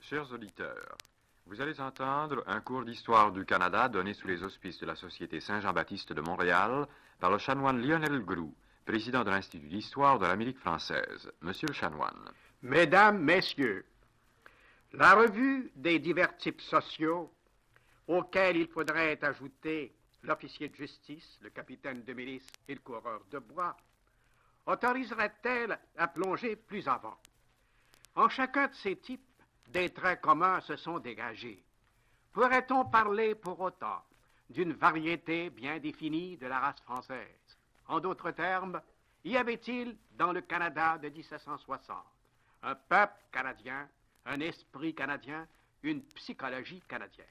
Chers auditeurs, vous allez entendre un cours d'histoire du Canada donné sous les auspices de la Société Saint-Jean-Baptiste de Montréal par le chanoine Lionel Groux, président de l'Institut d'histoire de l'Amérique française. Monsieur le chanoine. Mesdames, Messieurs, la revue des divers types sociaux, auxquels il faudrait ajouter l'officier de justice, le capitaine de milice et le coureur de bois, autoriserait-elle à plonger plus avant? En chacun de ces types, des traits communs se sont dégagés. Pourrait-on parler pour autant d'une variété bien définie de la race française? En d'autres termes, y avait-il dans le Canada de 1760 un peuple canadien, un esprit canadien, une psychologie canadienne?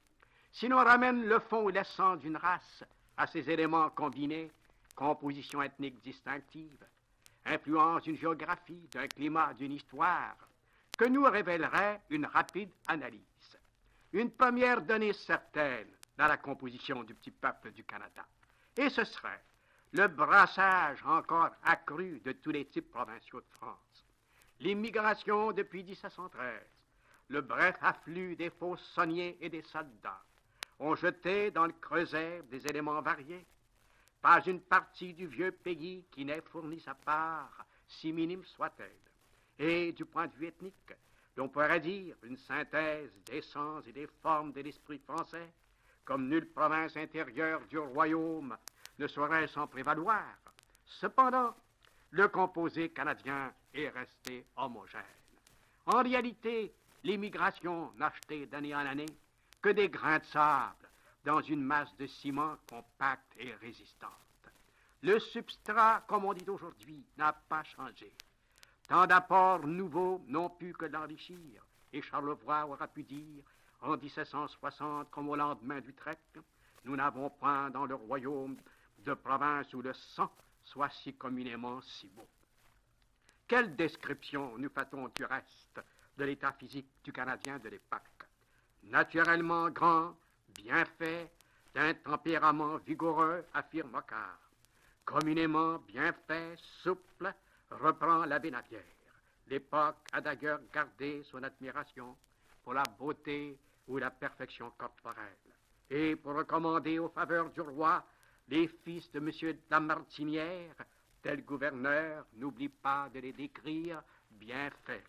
Si l'on ramène le fond ou l'essence d'une race à ses éléments combinés, composition ethnique distinctive, influence d'une géographie, d'un climat, d'une histoire, que nous révélerait une rapide analyse. Une première donnée certaine dans la composition du petit peuple du Canada. Et ce serait le brassage encore accru de tous les types provinciaux de France. L'immigration depuis 1713, le bref afflux des faux sauniers et des soldats ont jeté dans le creuset des éléments variés. Pas une partie du vieux pays qui n'ait fourni sa part, si minime soit-elle. Et du point de vue ethnique, l'on pourrait dire une synthèse des sens et des formes de l'esprit français, comme nulle province intérieure du royaume ne saurait s'en prévaloir. Cependant, le composé canadien est resté homogène. En réalité, l'immigration n'a jeté d'année en année que des grains de sable dans une masse de ciment compacte et résistante. Le substrat, comme on dit aujourd'hui, n'a pas changé. Tant d'apports nouveaux n'ont pu que l'enrichir, et Charlevoix aura pu dire, en 1760 comme au lendemain d'Utrecht, nous n'avons point dans le royaume de province où le sang soit si communément si beau. Quelle description nous fait-on du reste de l'état physique du Canadien de l'époque? Naturellement grand, bien fait, d'un tempérament vigoureux, affirme Ockhart. Communément bien fait, souple, reprend l'abbé Navière. L'époque a d'ailleurs gardé son admiration pour la beauté ou la perfection corporelle, et pour recommander aux faveurs du roi les fils de M. de la Martinière, tel gouverneur, n'oublie pas de les décrire bien faits.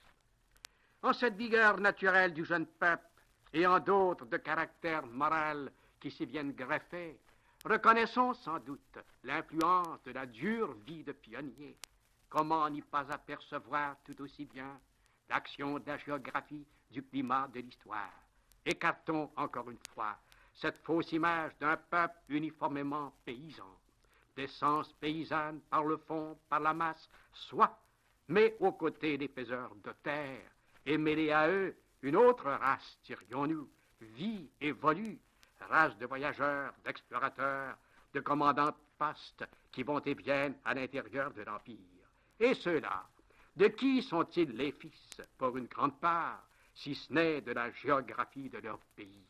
En cette vigueur naturelle du jeune peuple, et en d'autres de caractère moral qui s'y viennent greffer, reconnaissons sans doute l'influence de la dure vie de pionnier. Comment n'y pas apercevoir tout aussi bien l'action de la géographie, du climat, de l'histoire? Écartons encore une fois cette fausse image d'un peuple uniformément paysan, d'essence paysanne par le fond, par la masse, soit, mais aux côtés des faiseurs de terre, et mêlés à eux une autre race, dirions-nous, vie évolue, race de voyageurs, d'explorateurs, de commandants de postes qui vont et viennent à l'intérieur de l'Empire. Et ceux-là, de qui sont-ils les fils, pour une grande part, si ce n'est de la géographie de leur pays?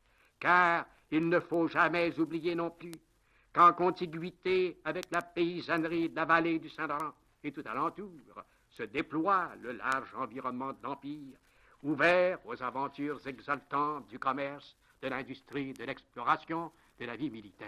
Car il ne faut jamais oublier non plus qu'en contiguïté avec la paysannerie de la vallée du Saint-Laurent et tout alentour, se déploie le large environnement de l'Empire, ouvert aux aventures exaltantes du commerce, de l'industrie, de l'exploration, de la vie militaire.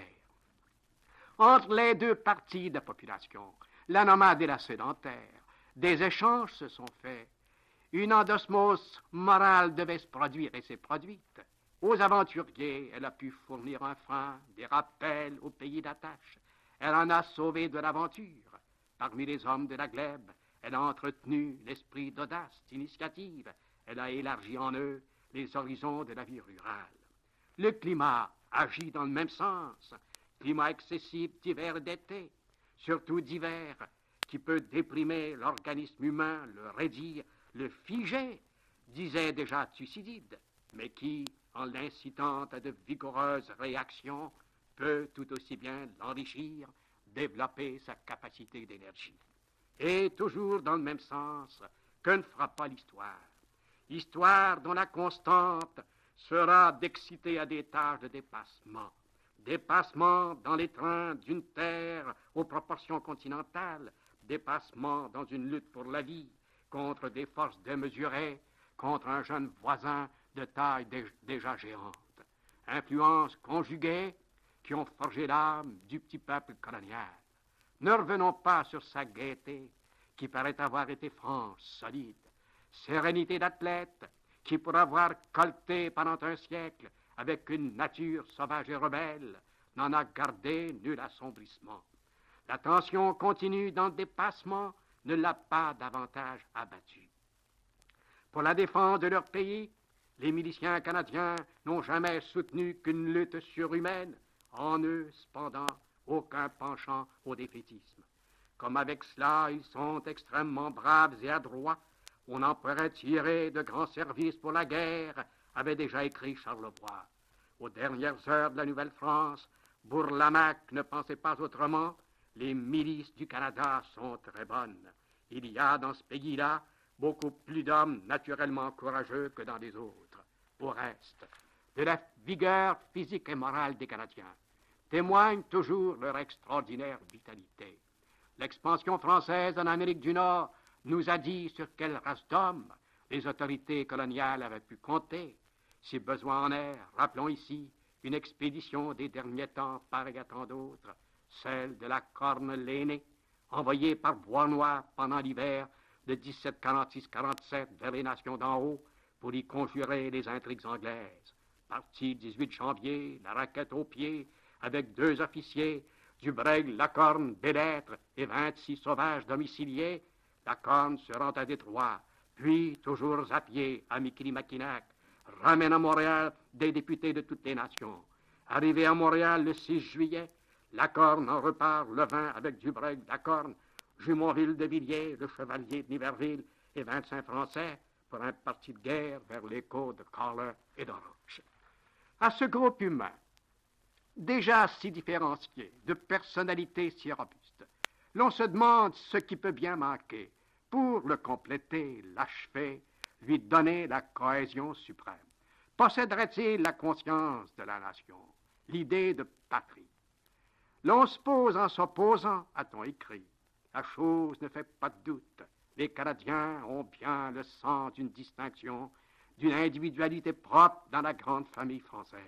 Entre les deux parties de la population, la nomade et la sédentaire, des échanges se sont faits. Une endosmose morale devait se produire et s'est produite. Aux aventuriers, elle a pu fournir un frein, des rappels au pays d'attache. Elle en a sauvé de l'aventure. Parmi les hommes de la glèbe, elle a entretenu l'esprit d'audace, d'initiative. Elle a élargi en eux les horizons de la vie rurale. Le climat agit dans le même sens. Climat excessif d'hiver et d'été, surtout d'hiver, qui peut déprimer l'organisme humain, le raidir, le figer, disait déjà Thucydide, mais qui, en l'incitant à de vigoureuses réactions, peut tout aussi bien l'enrichir, développer sa capacité d'énergie. Et toujours dans le même sens, que ne fera pas l'histoire? Histoire dont la constante sera d'exciter à des tâches de dépassement. Dépassement dans les trains d'une terre aux proportions continentales, dépassement dans une lutte pour la vie contre des forces démesurées contre un jeune voisin de taille déjà géante. Influences conjuguées qui ont forgé l'âme du petit peuple colonial. Ne revenons pas sur sa gaieté, qui paraît avoir été franche, solide, sérénité d'athlète, qui pour avoir colleté pendant un siècle avec une nature sauvage et rebelle, n'en a gardé nul assombrissement. La tension continue dans le dépassement ne l'a pas davantage abattu. Pour la défense de leur pays, les miliciens canadiens n'ont jamais soutenu qu'une lutte surhumaine, en eux, cependant, aucun penchant au défaitisme. Comme avec cela, ils sont extrêmement braves et adroits, on en pourrait tirer de grands services pour la guerre, avait déjà écrit Charlevoix. Aux dernières heures de la Nouvelle-France, Bourlamaque ne pensait pas autrement. Les milices du Canada sont très bonnes. Il y a dans ce pays-là beaucoup plus d'hommes naturellement courageux que dans les autres. Au reste, de la vigueur physique et morale des Canadiens témoigne toujours leur extraordinaire vitalité. L'expansion française en Amérique du Nord nous a dit sur quelle race d'hommes les autorités coloniales avaient pu compter. Si besoin en est, rappelons ici une expédition des derniers temps pareille à tant d'autres, celle de la Corne l'aînée, envoyée par Boisnois pendant l'hiver de 1746-47 vers les nations d'en haut pour y conjurer les intrigues anglaises. Parti le 18 janvier, la raquette aux pieds, avec 2 officiers, Dubreuil, Lacorne, Bellettre et 26 sauvages domiciliés, Lacorne se rend à Détroit, puis, toujours à pied, à Michilimackinac, ramène à Montréal des députés de toutes les nations. Arrivé à Montréal le 6 juillet, Lacorne en repart le 20 avec Dubreuil, Lacorne, Jumonville de Villiers, le chevalier de Niverville et 25 Français pour un parti de guerre vers les côtes de Collar et de Roche. À ce groupe humain, déjà si différencié, de personnalités si robustes, l'on se demande ce qui peut bien manquer pour le compléter, l'achever, lui donner la cohésion suprême. Posséderait-il la conscience de la nation, l'idée de patrie? L'on se pose en s'opposant, a-t-on écrit. La chose ne fait pas de doute. Les Canadiens ont bien le sens d'une distinction, d'une individualité propre dans la grande famille française.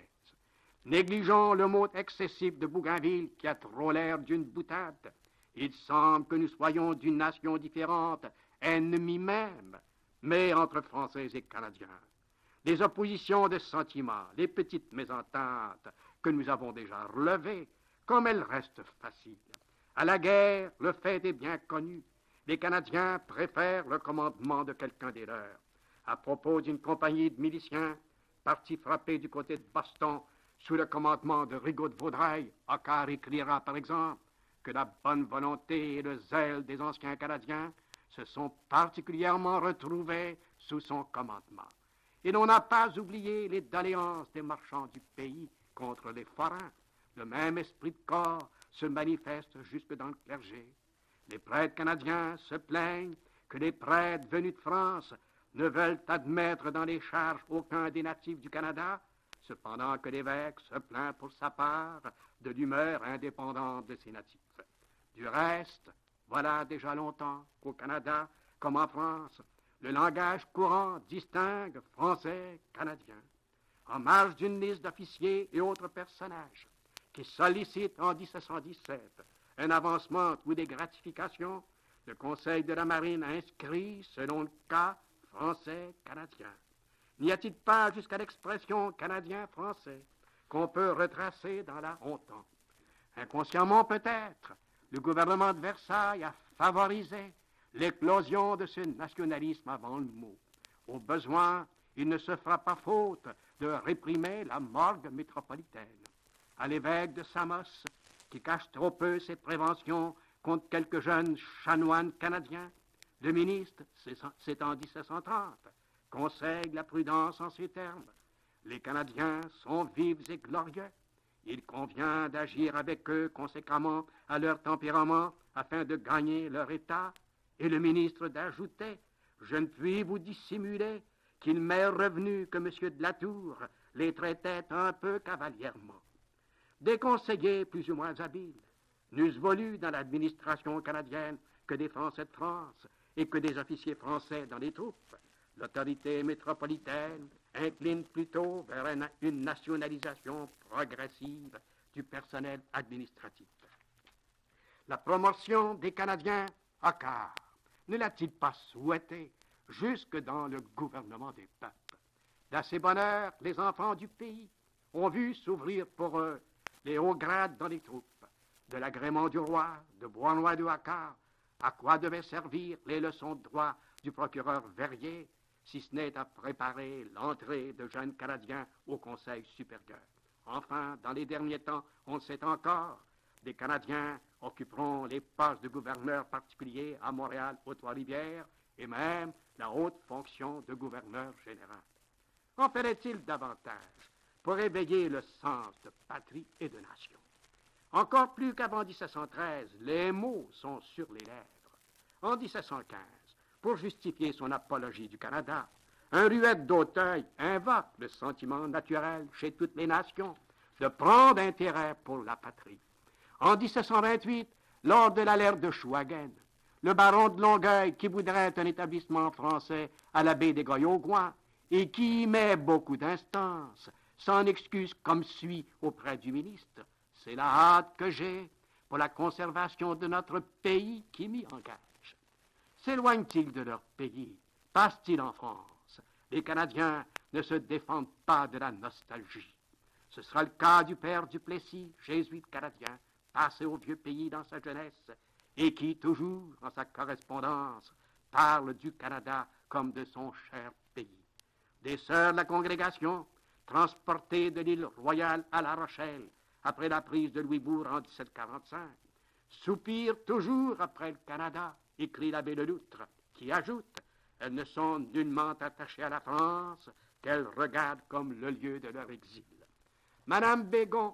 Négligeons le mot excessif de Bougainville qui a trop l'air d'une boutade. Il semble que nous soyons d'une nation différente, ennemis même, mais entre Français et Canadiens. Les oppositions de sentiments, les petites mésententes que nous avons déjà relevées, comme elles restent faciles. À la guerre, le fait est bien connu. Les Canadiens préfèrent le commandement de quelqu'un des leurs. À propos d'une compagnie de miliciens, parti frapper du côté de Boston, sous le commandement de Rigaud de Vaudreuil, Hocquart écrira par exemple que la bonne volonté et le zèle des anciens Canadiens se sont particulièrement retrouvés sous son commandement. Et l'on n'a pas oublié les doléances des marchands du pays contre les forains. Le même esprit de corps se manifeste jusque dans le clergé. Les prêtres canadiens se plaignent que les prêtres venus de France ne veulent admettre dans les charges aucun des natifs du Canada, cependant que l'évêque se plaint pour sa part de l'humeur indépendante de ses natifs. Du reste, voilà déjà longtemps qu'au Canada, comme en France, le langage courant distingue français, canadien. En marge d'une liste d'officiers et autres personnages qui sollicitent en 1717 un avancement ou des gratifications, le Conseil de la Marine inscrit, selon le cas, français-canadien. N'y a-t-il pas jusqu'à l'expression canadien-français qu'on peut retracer dans la honte? Inconsciemment peut-être, le gouvernement de Versailles a favorisé l'éclosion de ce nationalisme avant le mot. Au besoin, il ne se fera pas faute de réprimer la morgue métropolitaine. À l'évêque de Samos, qui cache trop peu ses préventions contre quelques jeunes chanoines canadiens, le ministre, c'est en 1730, conseille la prudence en ces termes. Les Canadiens sont vifs et glorieux. Il convient d'agir avec eux conséquemment à leur tempérament afin de gagner leur état. Et le ministre d'ajouter, je ne puis vous dissimuler qu'il m'est revenu que M. de Latour les traitait un peu cavalièrement. Des conseillers plus ou moins habiles n'eussent voulu dans l'administration canadienne que des Français de France et que des officiers français dans les troupes. L'autorité métropolitaine incline plutôt vers une nationalisation progressive du personnel administratif. La promotion des Canadiens à quart ne l'a-t-il pas souhaité jusque dans le gouvernement des peuples? D'assez bonne heure, les enfants du pays ont vu s'ouvrir pour eux les hauts grades dans les troupes, de l'agrément du roi, de Beauharnois de Hacquart, à quoi devaient servir les leçons de droit du procureur Verrier, si ce n'est à préparer l'entrée de jeunes Canadiens au Conseil supérieur. Enfin, dans les derniers temps, on le sait encore, des Canadiens occuperont les postes de gouverneur particulier à Montréal, aux Trois-Rivières, et même la haute fonction de gouverneur général. En ferait-il davantage pour éveiller le sens de patrie et de nation? Encore plus qu'avant 1713, les mots sont sur les lèvres. En 1715, pour justifier son apologie du Canada, un Ruette d'Auteuil invoque le sentiment naturel chez toutes les nations de prendre intérêt pour la patrie. En 1728, lors de l'alerte de Chouaguen, le baron de Longueuil, qui voudrait un établissement français à la baie des Goyogouans et qui y met beaucoup d'instances, s'en excuse comme suit auprès du ministre. C'est la hâte que j'ai pour la conservation de notre pays qui m'y engage. S'éloignent-ils de leur pays? Passent-ils en France? Les Canadiens ne se défendent pas de la nostalgie. Ce sera le cas du père Duplessis, jésuite canadien, passé au vieux pays dans sa jeunesse, et qui, toujours, dans sa correspondance, parle du Canada comme de son cher pays. Des sœurs de la congrégation, transportées de l'île Royale à La Rochelle, après la prise de Louisbourg en 1745, soupirent toujours après le Canada, écrit l'abbé Leloutre, qui ajoute « Elles ne sont nullement attachées à la France qu'elles regardent comme le lieu de leur exil. » Madame Bégon,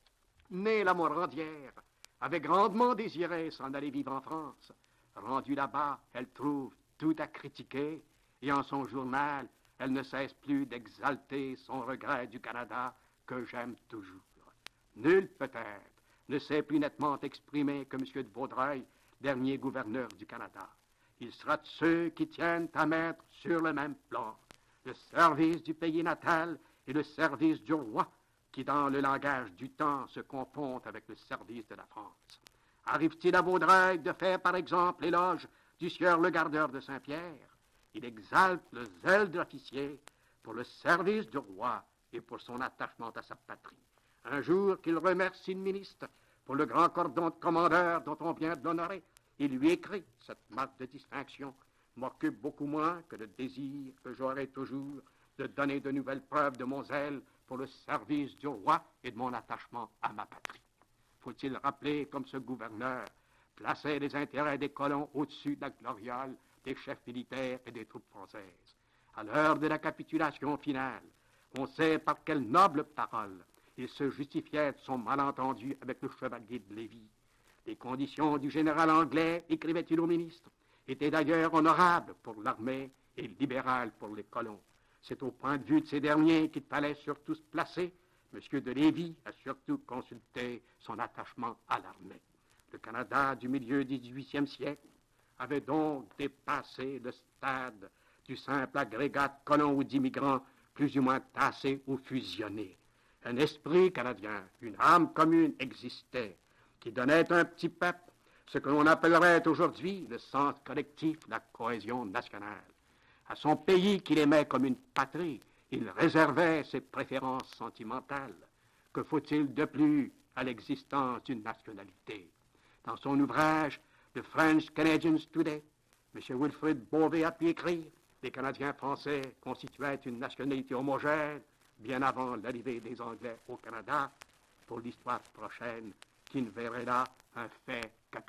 née la Morandière, avait grandement désiré s'en aller vivre en France. Rendue là-bas, elle trouve tout à critiquer, et en son journal, elle ne cesse plus d'exalter son regret du Canada que j'aime toujours. Nul, peut-être, ne sait plus nettement exprimer que M. de Vaudreuil, dernier gouverneur du Canada. Il sera de ceux qui tiennent à mettre sur le même plan le service du pays natal et le service du roi, qui, dans le langage du temps, se confondent avec le service de la France. Arrive-t-il à Vaudreuil de faire, par exemple, l'éloge du sieur le gardeur de Saint-Pierre? Il exalte le zèle de l'officier pour le service du roi et pour son attachement à sa patrie. Un jour qu'il remercie le ministre pour le grand cordon de commandeur dont on vient de l'honorer, il lui écrit cette marque de distinction m'occupe beaucoup moins que le désir que j'aurai toujours de donner de nouvelles preuves de mon zèle pour le service du roi et de mon attachement à ma patrie. Faut-il rappeler comme ce gouverneur plaçait les intérêts des colons au-dessus de la gloriole des chefs militaires et des troupes françaises. À l'heure de la capitulation finale, on sait par quelles nobles paroles il se justifiait de son malentendu avec le chevalier de Lévis. Les conditions du général anglais, écrivait-il au ministre, étaient d'ailleurs honorables pour l'armée et libérales pour les colons. C'est au point de vue de ces derniers qu'il fallait surtout se placer. M. de Lévis a surtout consulté son attachement à l'armée. Le Canada du milieu du XVIIIe siècle avait donc dépassé le stade du simple agrégat de colons ou d'immigrants plus ou moins tassés ou fusionnés. Un esprit canadien, une âme commune existait qui donnait à un petit peuple ce que l'on appellerait aujourd'hui le sens collectif, la cohésion nationale. À son pays qu'il aimait comme une patrie, il réservait ses préférences sentimentales. Que faut-il de plus à l'existence d'une nationalité? Dans son ouvrage « The French Canadians Today », M. Wilfrid Beauvais a pu écrire « Les Canadiens français constituaient une nationalité homogène bien avant l'arrivée des Anglais au Canada pour l'histoire prochaine qui ne verrait là un fait capital. »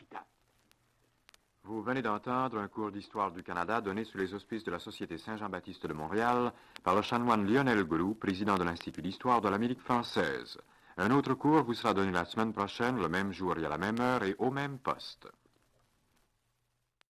Vous venez d'entendre un cours d'histoire du Canada donné sous les auspices de la Société Saint-Jean-Baptiste de Montréal par le chanoine Lionel Groulx, président de l'Institut d'histoire de l'Amérique française. Un autre cours vous sera donné la semaine prochaine, le même jour et à la même heure et au même poste.